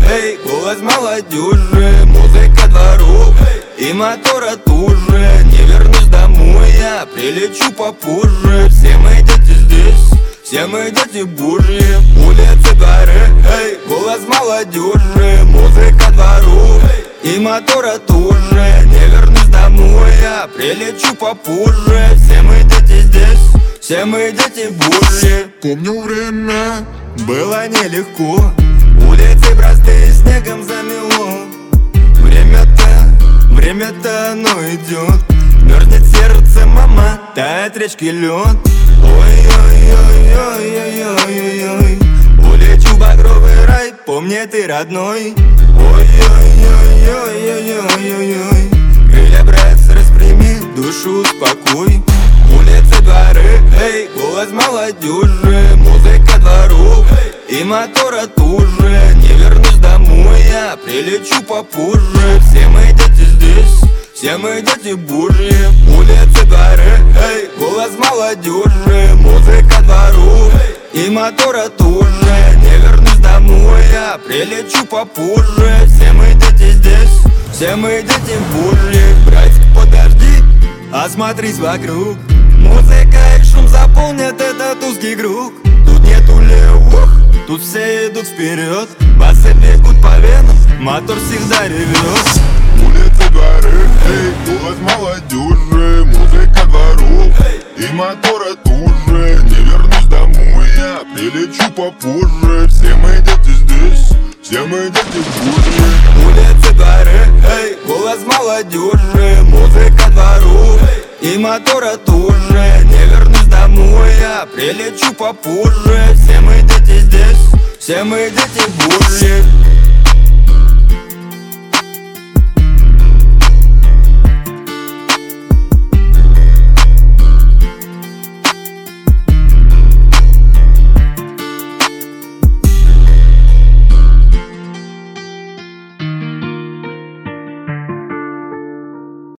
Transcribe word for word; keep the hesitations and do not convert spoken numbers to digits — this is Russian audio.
эй, голос молодежи, музыка дворов и мотора туже. Не вернусь домой, я прилечу попозже. Все мы дети здесь, все мы дети божьи. Улицы, горы, эй, голос молодежи, музыка дворов и мотора туже. Не вернусь домой, я прилечу попозже. Все мы дети здесь, все мы дети божьи. Помню, время было нелегко, улицы простые снегом замело. Время-то, время-то оно идет, мерзнет сердце, мама, тает речки лед. Ой-ой-ой-ой-ой-ой-ой, улечу в багровый рай, помни ты, родной. Ой-ой-ой-ой-ой-ой-ой, крылья, братцы, распрями, душу успокой. Улицы, дворы, эй, голос молодежи, музыка дворов и мотора туже. Не вернусь домой, я прилечу попозже. Все мы дети здесь, все мы дети божьи. Улицы, горы, эй, голос молодежи, музыка дворов и мотора туже. Не вернусь домой, я прилечу попозже. Все мы дети здесь, все мы дети божьи. Братик, подожди, осмотрись вокруг. Музыка и шум заполнят этот узкий круг. Тут нету левых, тут все идут вперед. Басы бегут по венам, мотор всегда ревет. Улицы, горы, эй, голос молодежи, музыка дворов и мотора туже. Не вернусь домой, я прилечу попозже. Все мы дети здесь, все мы дети божьи. Улицы, горы, эй, голос молодежи, музыка дворов и мотора туже. Не вернусь домой, я прилечу попозже. Все мы дети здесь, все мы дети божьи.